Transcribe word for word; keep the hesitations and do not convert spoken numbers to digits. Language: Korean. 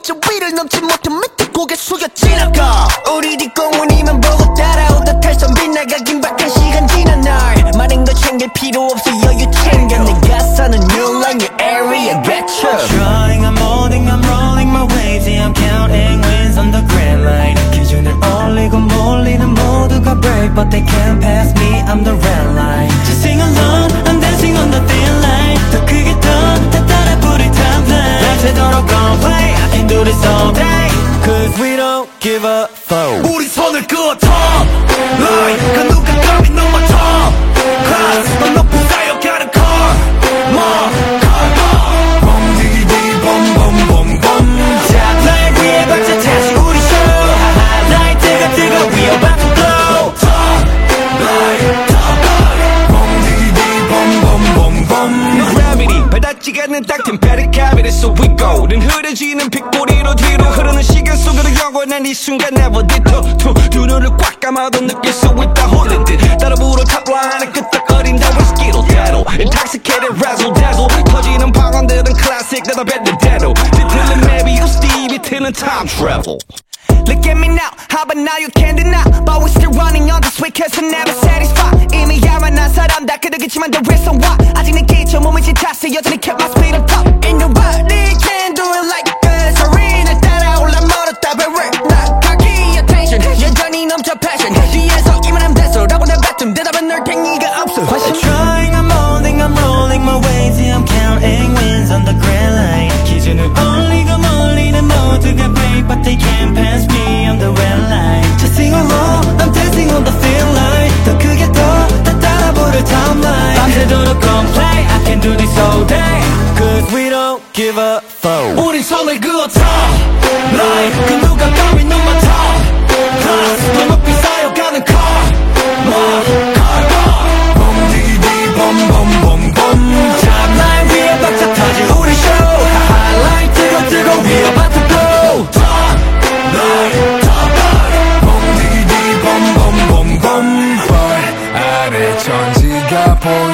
저 위를 넘지 못해 밑에 고개 숙여 지나가 우리 뒷공문이만 보고 따라오다 탈선 빗나가긴 박한 시간 지난 날 많은 걸 챙길 필요 없어 여유 챙겨 내가 사는 new line your area get you Trying I'm molding I'm rolling my waves yeah, I'm counting wins on the grand line 기준을 올리고 몰리는 모두가 break but they can't pass me I'm the red line Just sing along I'm dancing on the thin line 더 크게 더 따라 부를 timeline 밤새도록 gon' play I can do this all day Cause we don't give a fuck 우리 손을 그어 top line 그 누가 감히 넘어 top class 더 높이 쌓여가는 car more car more 봄 디기디 봄봄봄봄 Top line 위에 박자 다시 우리 show 하하라이 뜨거 뜨거 we about to blow top line top line 봄 디기디 봄봄봄봄 No gravity 바닥지가 않는 딱 템페리 cavity so we go 는 흐려지는 빗꼬리로 뒤로 흐르는 시간 속으로 영원한 이 순간 never detour 두 눈을 꽉 감아도 느낄 수 있다 홀린 듯 따라 불어 탑라인에 끄떡거린다 whiskey로 대로 Intoxicated razzle dazzle 터지는 방언들은 classic 나도 뱉는대로 뒤틀린 maybe you Steve 이틀은 time travel Look at me now, how about now you can't deny But we still running on this way cause we're never satisfied 이미 야만한 사람 다 그러겠지만 the reason why 아직 내 기초 몸을 지탔어 여전히 kept my speed on top Ain't nobody can do it like us Arena 따라올라 멀었다 but we're not cocky attention 여전히 넘쳐 passion 뒤에서 이만하면 됐어 라고 내 뱉음 대답은 널 팽이가 없어 I'm trying I'm molding I'm rolling my waves yeah, I'm counting wins on the grand line 기준을 올리고 몰리는 모두가 break but they can't pass me on the red line Just sing along I'm dancing on the thin line 더 크게 더더 따라 부를 timeline 밤새도록 gon' play I can do this all day Cause we don't give a fuck 우리 손을 그어 top line 그 누가 감히 넘어 top class 더 높이 쌓여가는 car more car more 봄 디기디 봄봄봄봄 Top line 위에 박자 터질 우리 show 하하라이 뜨거 뜨거 we about to blow top line top line 봄 디기디 봄봄봄봄 발 아래 천지가 보여